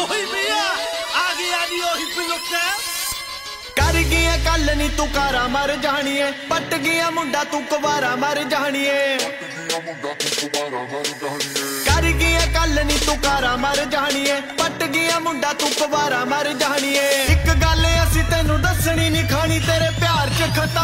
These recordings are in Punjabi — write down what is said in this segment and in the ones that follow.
ਉਹੀ ਪਿਆ ਆ ਗਿਆ ਨੀ ਉਹੀ ਪਿਲੁੱਕਾ ਕਰ ਗਿਆ ਕੱਲ ਨੀ ਤੂੰ ਕਾਰਾ ਮਰ ਜਾਣੀਏ ਪੱਟ ਗਿਆ ਮੁੰਡਾ ਤੂੰ ਕੁਵਾਰਾ ਮਰ ਜਾਣੀਏ ਕਰ ਗਿਆ ਕੱਲ ਨੀ ਤੂੰ ਕਾਰਾ ਮਰ ਜਾਣੀਏ ਪੱਟ ਗਿਆ ਮੁੰਡਾ ਤੂੰ ਕੁਵਾਰਾ ਮਰ ਜਾਣੀਏ ਇੱਕ ਗੱਲ ਅਸੀਂ ਤੈਨੂੰ ਦੱਸਣੀ ਨੀ ਖਾਣੀ ਤੇਰੇ ਪਿਆਰ ਚ ਖਤਾ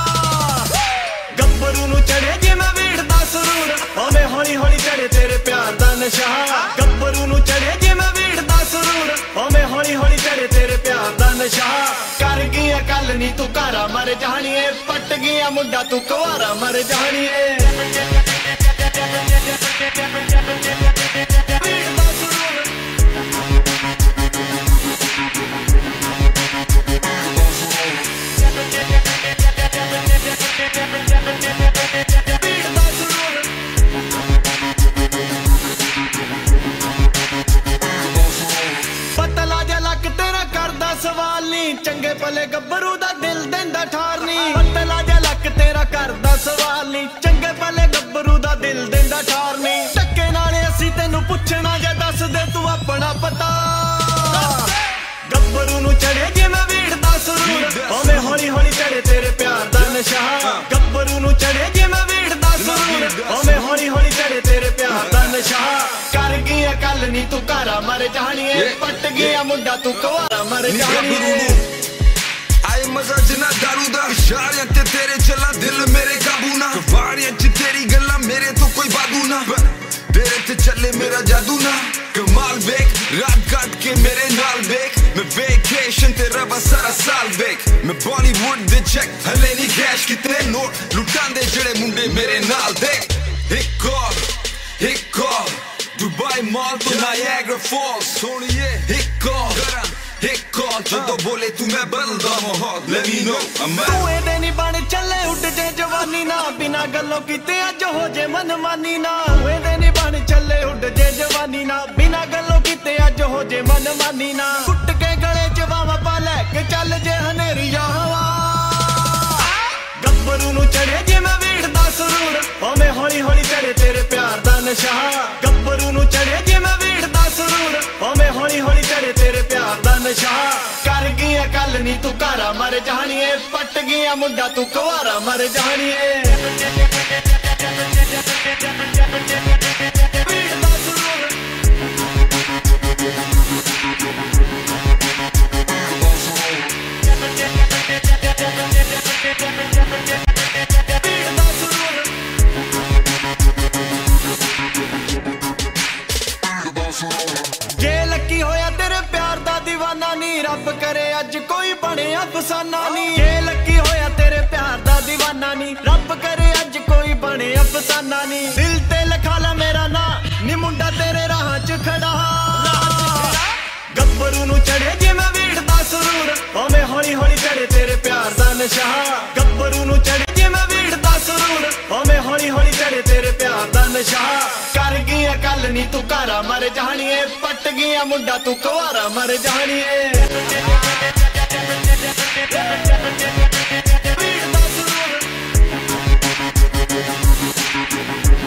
ਗੱਭਰੂ ਨੂੰ ਚੜੇ ਜਿਵੇਂ ਵੀੜ ਦਾ ਸਰੂਰ ਓਵੇਂ ਹੌਲੀ ਹੌਲੀ ਚੜੇ ਤੇਰੇ ਪਿਆਰ ਦਾ ਨਸ਼ਾ ਗੱਭਰੂ ਨੂੰ ਚੜੇ ਜਿਵੇਂ ਵੀੜ ਦਾ ਸਰੂਰ ਓਵੇਂ ਹੌਲੀ ਹੌਲੀ ਚੜੇ ਤੇਰੇ ਪਿਆਰ ਦਾ ਨਸ਼ਾ ਕਰ ਗਿਆ ਕੱਲ ਨੀ ਤੂੰ ਕਾਰਾ ਮਰ ਜਾਣੀਏ ਪੱਟ ਗਿਆ ਮੁੰਡਾ ਤੂੰ ਕੁਵਾਰਾ ਮਰ ਜਾਣੀਏ ਪਤਲਾ ਜਿਹਾ ਲੱਕ ਤੇਰਾ ਕਰਦਾ ਸਵਾਲ ਨੀ ਚੰਗੇ ਭਲੇ ਗੱਭਰੂ ਦਾ ਦਿਲ ਦਿੰਦਾ ਠਾਰ ਨੀ ਪਤਲਾ ਜਿਹਾ ਲੱਕ ਤੇਰਾ ਕਰਦਾ ਸਵਾਲ ਨੀ ਚੰਗੇ ਭਲੇ ਗੱਭਰੂ ਦਾ ਦਿਲ ਦਿੰਦਾ ਠਾਰ ਨੀ ਟੱਕੇ ਨਾਲੇ ਅਸੀਂ ਤੈਨੂੰ ਪੁੱਛਣਾ ਜੇ ਦੱਸ ਦੇ ਤੂੰ ਆਪਣਾ ਪਤਾ ਗੱਭਰੂ ਨੂੰ ਚੜੇ ਜਿਵੇਂ ਵੀੜ ਦਾ ਸਰੂਰ ਓਵੇਂ ਹੌਲੀ ਹੌਲੀ ਚੜੇ ਤੇਰੇ ਪਿਆਰ ਦਾ ਨਸ਼ਾ ਗੱਭਰੂ ਨੂੰ ਚੜੇ ਜਿਵੇਂ ਵੀੜ ਦਾ ਸਰੂਰ ਓਵੇਂ ਹੌਲੀ ਹੌਲੀ ਚੜੇ ਤੇਰੇ ਪਿਆਰ ਦਾ ਨਸ਼ਾ ਕਰ ਗਿਆ ਕੱਲ ਨੀ ਤੂੰ ਕਾਰਾ ਮਰ ਜਾਣੀਏ ਪੱਟ ਗਿਆ ਮੁੰਡਾ ਤੂੰ ਕੁਵਾਰਾ ਮਰ ਜਾਣੀਏ ਆਏ ਮਜ਼ਾ ਜਿਨਾ ਦਾਰੂ ਦਾ ਇਸ਼ਾਰਿਆਂ ਤੇ ਤੇਰੇ ਚੱਲਾਂ ਦਿਲ ਮੇਰੇ ਕਾਬੂ ਨਾ ਕਵਾੜੀਆਂ ਚ ਤੇਰੀ ਗੱਲਾਂ ਮੇਰੇ ਤੋਂ ਕੋਈ ਬਾਦੂ ਨਾ ਤੇਰੇ ਤੇ ਚੱਲੇ ਮੇਰਾ ਜਾਦੂ ਨਾ ਕਮਾਲ ਵੇਖ ਰਾਤ ਕੱਟ ਕੇ ਮੇਰੇ ਨਾਲ ਵੇਖ ਮੈਂ ਵੇਕੇਸ਼ਨ ਤੇ ਰਵਾ ਸਾਰਾ ਸਾਲ ਵੇਖ ਮੈਂ ਬਾਲੀਵੁੱਡ ਦੇ ਚੈੱਕ ਹਲੇ ਨਹੀਂ ਕੈਸ਼ ਕਿਤੇ ਨੋਟ ਲੁਟਾਉਂਦੇ ਜਿਹੜੇ ਮੁੰਡੇ ਮੇਰੇ ਨਾਲ ਦੇਖ ਇੱਕ ਕਾਲ ਦੁਬਈ ਮਾਲ ਤੋਂ ਨਾਇਆਗਰਾ ਫਾਲਸ ਸੋਣੀਏ ਇੱਕ ਕਾਲ ਜਦੋਂ ਬੋਲੇ ਤੂੰ ਮੈਂ ਬਦਲਦਾ ਮਾਹੌਲ let me know ਤੂੰ ਇਹਦੇ ਨੀ ਬਣ ਚੱਲੇ ਉੱਡ ਜੇ ਜਵਾਨੀ ਨਾ ਬਿਨਾ ਗੱਲੋਂ ਕੀਤੇ ਅੱਜ ਹੋ ਜੇ ਮਨਮਾਨੀ ਨਾ ਤੂੰ ਇਹਦੇ ਨੀ ਬਣ ਚੱਲੇ ਉੱਡ ਜੇ ਜਵਾਨੀ ਨਾ ਬਿਨਾ ਗੱਲੋਂ ਕੀਤੇ ਅੱਜ ਹੋ ਜੇ ਮਨਮਾਨੀ ਨਾ ਕੁੱਟ ਕੇ ਗਲੇ ਚ ਵਾਵਾਂ ਪਾ ਲੈ ਕੇ ਚੱਲ ਜੇ ਹਨੇਰੀ ਹਵਾ ਗੱਭਰੂ ਨੂੰ ਚੜੇ ਜਿਵੇਂ ਵੀੜ ਦਾ ਸਰੂਰ ਓਵੇਂ ਹੌਲੀ ਹੌਲੀ ਚੜੇ ਤੇਰੇ ਪਿਆਰ ਦਾ ਨਸ਼ਾ ਗੱਭਰੂ ਨੂੰ ਚੜੇ ਜਿਵੇਂ ਵੀੜ ਦਾ ਸਰੂਰ ਓਵੇਂ ਹੌਲੀ ਹੌਲੀ ਚੜੇ ਤੇਰੇ ਪਿਆਰ ਦਾ ਨਸ਼ਾ ਕਰ ਗਿਆ ਕੱਲ ਨੀ ਤੂੰ ਕਾਰਾ ਮਰ ਜਾਣੀਏ ਪੱਟ ਗਿਆ ਮੁੰਡਾ ਤੂੰ ਕੁਵਾਰਾ ਮਰ ਜਾਣੀਏ ਵੀੜ ਦਾ ਸਰੂਰ ਜੇ ਲੱਕੀ ਹੋਇਆ ਤੇਰੇ ਪਿਆਰ ਦਾ دیਵਾਨਾ ਨੀ ਰੱਬ ਕਰੇ ਅੱਜ ਕੋਈ ਬਣੇ ਅਫਸਾਨਾ ਨੀ ਜੇ ਲੱਕੀ ਹੋਇਆ ਤੇਰੇ ਪਿਆਰ ਦਾ دیਵਾਨਾ ਨੀ ਰੱਬ ਕਰੇ ਅੱਜ ਕੋਈ ਬਣੇ ਅਫਸਾਨਾ ਨੀ ਦਿਲ ਤੇ ਲਿਖਾ ਲੈ ਮੇਰਾ ਨਾਂ ਨੀ ਮੁੰਡਾ ਤੇਰੇ ਰਾਹਾਂ 'ਚ ਖੜਾ ਗੱਭਰੂ ਨੂੰ ਚੜੇ ਜਿਵੇਂ ਵੀੜ ਦਾ ਸਰੂਰ ਓਵੇਂ ਹੌਲੀ ਹੌਲੀ ਚੜੇ ਤੇਰੇ ਪਿਆਰ ਦਾ ਨਸ਼ਾ ਗੱਭਰੂ ਨੂੰ ਚੜੇ ਜਿਵੇਂ ਵੀੜ ਦਾ ਸਰੂਰ ਓਵੇਂ ਹੌਲੀ ਹੌਲੀ ਚੜੇ ਤੇਰੇ ਪਿਆਰ ਦਾ ਨਸ਼ਾ ਕਰ ਗਿਆ ਕੱਲ ਨੀ ਤੂੰ ਕਾਰਾ ਮਰ ਜਾਣੀਏ ਪੱਟ ਗਿਆ ਮੁੰਡਾ ਤੂੰ ਕੁਵਾਰਾ ਮਰ ਜਾਣੀਏ ਵੀੜ ਦਾ ਸਰੂਰ